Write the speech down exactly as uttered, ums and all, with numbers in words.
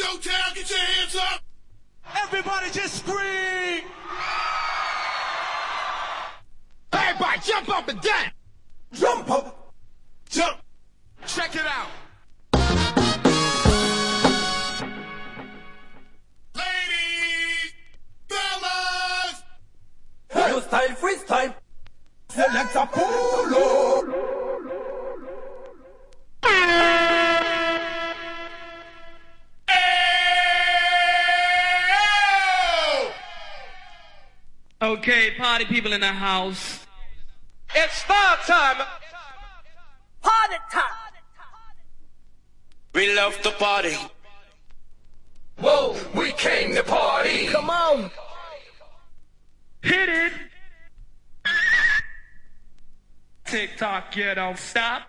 your town, get your hands up. Everybody just scream. Everybody jump up and down. Jump up. Jump. Check it out. Ladies, fellas. Hey. New style, freestyle. Select a polo. Okay, party people in the house. It's star time. Party time. We love to party. Whoa, we came to party. Come on. Hit it. Tick tock, you don't stop.